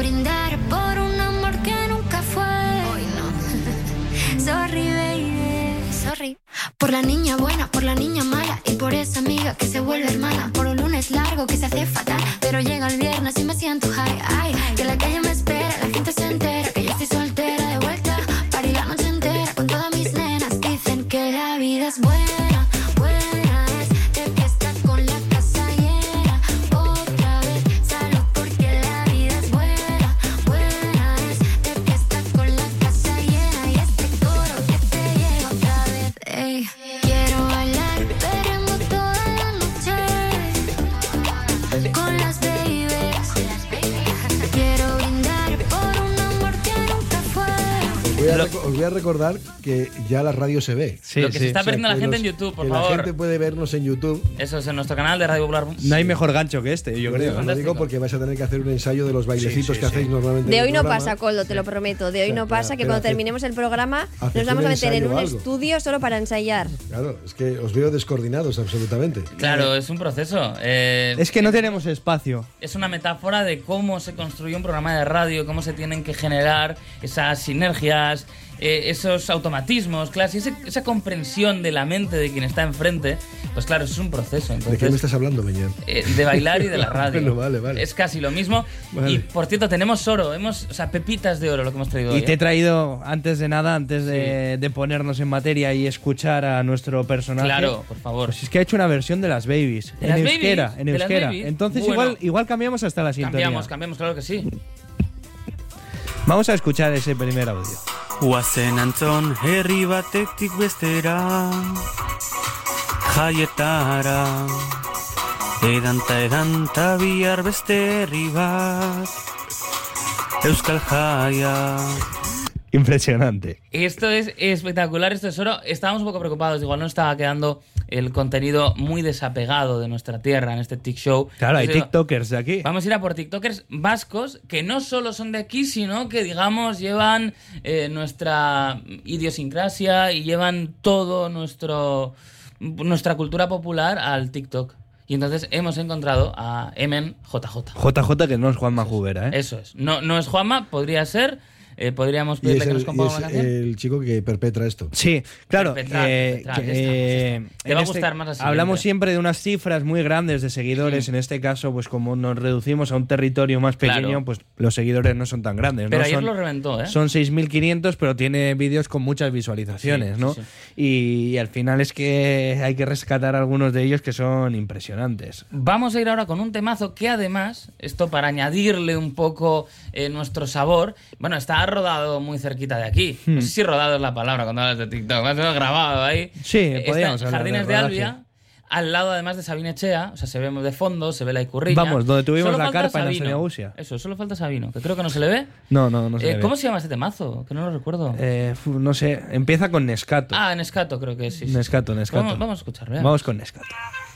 brindar por un amor que nunca fue. Hoy no. Sorry, baby, sorry. Por la niña buena, por la niña mala y por esa amiga que se vuelve hermana. Por un lunes largo que se hace fatal, pero llega el viernes y me siento high. Ay, que la calle me espera, la gente se entera que yo estoy soltera de vuelta. Party la noche entera con todas mis nenas. Dicen que la vida es buena, buena es de fiesta con la casa llena. Otra vez salud porque la vida es buena, buena es de fiesta con la casa llena. Y este coro que te llega otra vez. Ey, quiero bailar perreando toda la noche con las babies. Quiero brindar por un amor que nunca fue. Os voy a recordar que ya la radio se ve. Sí, Lo que se está perdiendo la gente en YouTube, por favor. La gente puede vernos en YouTube. Eso es en nuestro canal de Radio Popular. No hay mejor gancho que este, yo creo. Lo digo porque vais a tener que hacer un ensayo de los bailecitos que hacéis normalmente. De en el hoy no programa. pasa, Coldo, te lo prometo. De hoy no pasa, que cuando terminemos el programa haced nos vamos a un meter en ensayo un o algo. estudio solo para ensayar. Claro, es que os veo descoordinados absolutamente. Claro, es un proceso. Es que no tenemos espacio. Es una metáfora de cómo se construye un programa de radio, cómo se tienen que generar esas sinergias, esos automatismos, claro, y esa comprensión de la mente de quien está enfrente. Pues claro, es un proceso. Entonces, ¿De qué me estás hablando, Meñán? De bailar y de la radio. Bueno, vale. Es casi lo mismo. Vale. Y por cierto, tenemos oro, o sea, pepitas de oro lo que hemos traído hoy. Y te he traído, antes de nada, antes de ponernos en materia y escuchar a nuestro personaje. Claro, por favor. Pues es que ha hecho una versión de las Babies. ¿De en las euskera, Babies? en ¿De las euskera. Babies? Entonces Bueno. igual cambiamos hasta la sintonía. Cambiamos, claro que sí. Vamos a escuchar ese primer audio. Guazen antzon herri batetik bestera, jaietara, edanta bihar beste herri bat, euskal jaia. Impresionante. Esto es espectacular, esto es oro. Estábamos un poco preocupados, igual no estaba quedando el contenido muy desapegado de nuestra tierra en este TikTok show. Claro, hay Entonces, tiktokers de aquí. Vamos a ir a por tiktokers vascos que no solo son de aquí, sino que, digamos, llevan nuestra idiosincrasia y llevan todo nuestra cultura popular al TikTok. Y entonces hemos encontrado a Emen JJ. JJ, que no es Juanma Jubera, ¿eh? Eso es. No es Juanma, podría ser. Podríamos Y pedirle es, que nos el, componga y una es canción. el chico que perpetra esto. Sí, claro. Perpetrar, ya estamos. Te va a gustar más la siguiente. Hablamos siempre de unas cifras muy grandes de seguidores. Sí. En este caso, pues como nos reducimos a un territorio más pequeño, Claro. pues los seguidores no son tan grandes. Pero ¿no? ayer lo reventó, ¿eh? Son 6.500, pero tiene vídeos con muchas visualizaciones, Sí, ¿no? sí. Y al final es que hay que rescatar algunos de ellos que son impresionantes. Vamos a ir ahora con un temazo que además, esto para añadirle un poco nuestro sabor, bueno, está rodado muy cerquita de aquí. No sé si rodado es la palabra cuando hablas de TikTok, has grabado ahí. Sí, Está podríamos en hablar Jardines de de rodaje. Albia, al lado además de Sabine Echea, o sea, se ve de fondo, se ve la Icurriña. Vamos, donde tuvimos Solo la falta carpa en Sabino. Antonio Gusia. Eso, solo falta Sabino, que creo que no se le ve. No se le ve. ¿Cómo se llama este temazo? Que no lo recuerdo. No sé, empieza con Nescato. Nescato creo que sí. Nescato. Vamos a escuchar, veamos. Vamos con Nescato.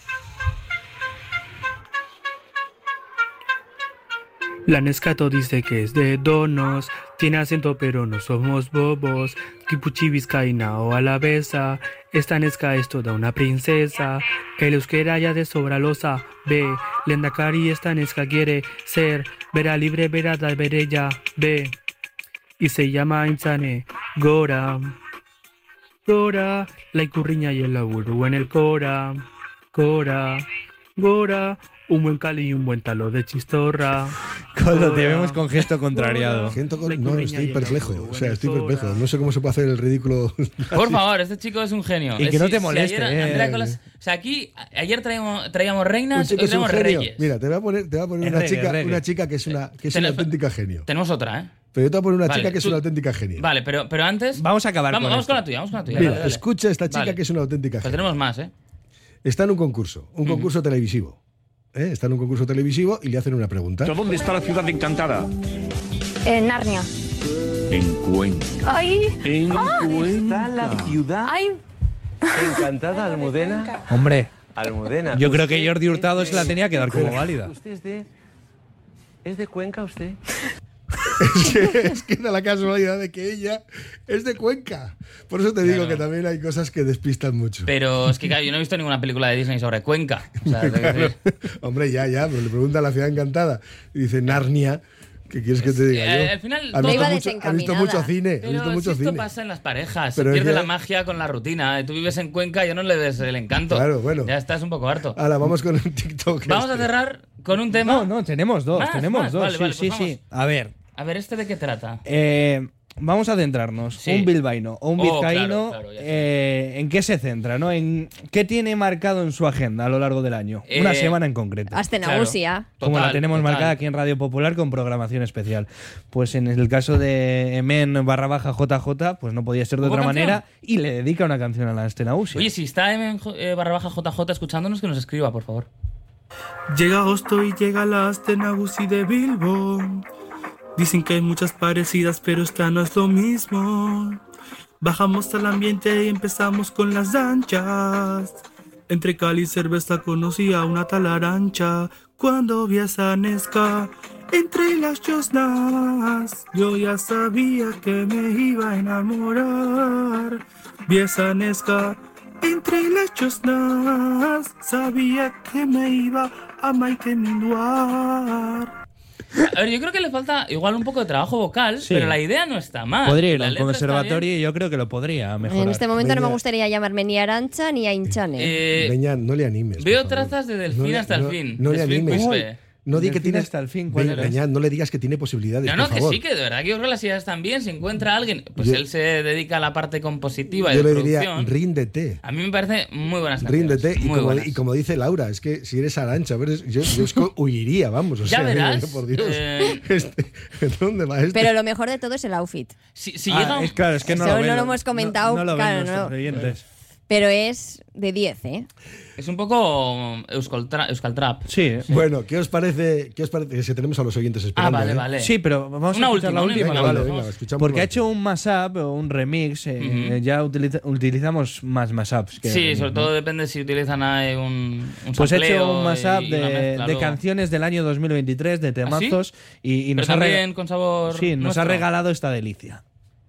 La Nescato dice que es de Donos, tiene acento pero no somos bobos, Kipuchi vizcaína o alavesa, esta Nesca es toda una princesa, el euskera ya de sobra lo sabe, Lendakari esta Nesca quiere ser, verá libre, verá da verella, ve, y se llama Inzane Gora, Gora, la Icurriña y el laburo en el Cora, Cora, Gora, un buen cali y un buen talo de chistorra. Cuando te vemos con gesto contrariado. No, estoy perplejo. O sea, estoy perplejo. No sé cómo se puede hacer el ridículo. Por favor, este chico es un genio. Y que no te moleste, o sea, aquí, ayer traíamos reinas, hoy es un traemos genio. reyes. Mira, te voy a poner una chica que es una auténtica genio. Tenemos otra, ¿eh? Pero yo te voy a poner una Vale, chica que es una auténtica genio. Vale, pero antes... Vamos a acabar vamos esto. con la tuya, vamos con la tuya. Mira, dale. escucha a esta chica Vale. que es una auténtica Pero genio. tenemos más, ¿eh? Está en un concurso televisivo. Está en un concurso televisivo y le hacen una pregunta. ¿Dónde está la ciudad encantada? En Narnia. En Cuenca. Ay. En Cuenca. ¿Está la ciudad Ay. encantada, Almudena? Hombre, Almudena. yo creo que ¿usted Jordi Hurtado es se la tenía que dar como válida. ¿Usted es de Cuenca, usted? Es que da la casualidad de que ella es de Cuenca. Por eso te digo que también hay cosas que despistan mucho. Pero es que, claro, yo no he visto ninguna película de Disney sobre Cuenca. O sea, Claro. Hombre, ya, pero le pregunta a la ciudad encantada. Y dice Narnia. ¿Qué quieres que te diga yo? Al final Ha Me iba visto mucho desencaminada. cine. Ha Pero visto si mucho esto cine. pasa en las parejas, Pero se es pierde que- la magia con la rutina. Tú vives en Cuenca, ya no le ves el encanto. Claro, bueno. Ya estás un poco harto. Ahora, vamos con el TikTok. Vamos a cerrar con un tema. No, tenemos dos, Más, tenemos más, dos. vale, sí, vale, sí, pues sí. A ver, A ver, ¿este de qué trata? vamos a centrarnos. Sí. Un bilbaíno o un Oh, vizcaíno, claro, ya sé. ¿en qué se centra? ¿No? ¿En qué tiene marcado en su agenda a lo largo del año? Una semana en concreto. Astenagusia. Como la Total, tenemos total. marcada aquí en Radio Popular con programación especial. Pues en el caso de Emen_JJ, pues no podía ser de ¿Hubo otra canción? manera y le dedica una canción a la Astenausia. Oye, si está /JJ escuchándonos, que nos escriba, por favor. Llega agosto y llega la Astenagusi de Bilbo. Dicen que hay muchas parecidas, pero esta no es lo mismo. Bajamos al ambiente y empezamos con las danchas. Entre cal y cerveza conocí a una tal Arancha. Cuando vi a esa Nesca entre las chosnas, yo ya sabía que me iba a enamorar. Vi a esa Nesca entre las chosnas, sabía que me iba a maiteminduar. A ver, yo creo que le falta igual un poco de trabajo vocal, Sí. pero la idea no está mal. Podría ir La al letra está conservatorio bien. y yo creo que lo podría mejorar. En este momento no me Venga. gustaría llamarme ni Arancha ni Ainchane. Beña, no le animes. Veo por favor. trazas de delfín hasta el fin. No le Delfín animes. Quispe. No di que Delfín tiene hasta el fin, ¿cuál era? Beña, no le digas que tiene posibilidades. No, por que favor. sí, que de verdad que yo creo que las ideas están bien. Si encuentra a alguien, pues Yo- él se dedica a la parte compositiva y Yo de le diría, producción. ríndete. A mí me parece muy buenas canciones. Ríndete. Muy buenas. Y como dice Laura, es que si eres Arancha, pero yo es que huiría, vamos. O Ya sea, verás, por Dios. eh, ¿Dónde va este? Pero lo mejor de todo es el outfit. Si llega un- Claro, es que no Eso lo ven, no lo hemos comentado, No, lo ven claro, nuestros no. oyentes. Pero es de 10, ¿eh? Es un poco Euskal Trap. Sí, Bueno, ¿qué os parece? ¿Qué os parece? Que si tenemos a los oyentes Ah, esperando. vale, ¿eh? vale. Sí, pero vamos Una a escuchar la última, última. una Vale, ¿vale? venga, escuchamos. Porque la ha hecho un mashup o un remix. Ujú. Ya utilizamos más mashups. que Sí, remix, sobre ¿no? todo depende si utilizan ahí un Pues he sampleo hecho un mashup y una de mezcla luego. canciones del año 2023, de temazos. y Pero nos ha también con sabor Sí, nos nuestro. ha regalado esta delicia.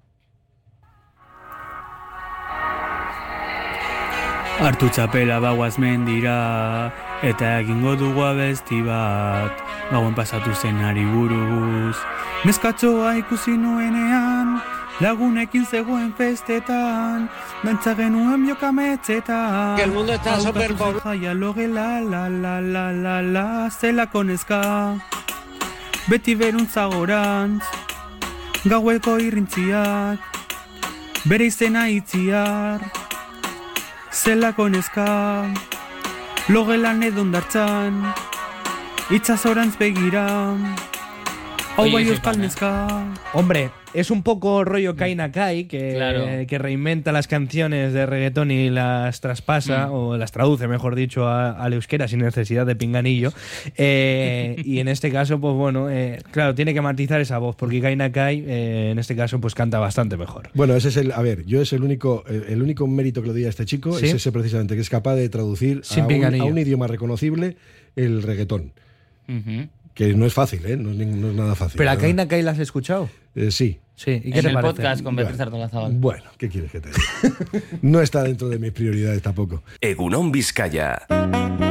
Hartu txapela baguaz mendira, eta egingo dugu abesti bat, gauen pasatu zenari buruz. Neskatxoa ikusi nuenean, lagunekin zegoen festetan, dantza genuen biokametzetan. Que el mundo está superpoblado. Jaia logela, la, zelako neska. Beti beruntza gorantz, gaueko irrintziak, bere izena itziar. Zelako neska, logelan edo ondartzan, itzazorantz begira, hau Oye, bai sí, euskal pana. neska. Hombre, es un poco rollo Kaina Kai, Claro. que reinventa las canciones de reggaetón y las traspasa, o las traduce, mejor dicho, al euskera sin necesidad de pinganillo. Y en este caso, pues bueno, claro, tiene que matizar esa voz, porque Kaina Kai, en este caso, pues canta bastante mejor. Bueno, ese es yo es el único mérito que le doy a este chico, ¿Sí? es ese precisamente, que es capaz de traducir Sin a pinganillo. un idioma reconocible el reggaetón. Ujú. Que no es fácil, ¿eh? No es nada fácil. ¿Pero a la verdad. Kaina Kai la has escuchado? Sí. Sí, ¿y qué En te el parece? podcast con Beatriz Artolazabal. Bueno, ¿qué quieres que te diga? No está dentro de mis prioridades tampoco. Egunon Vizcaya.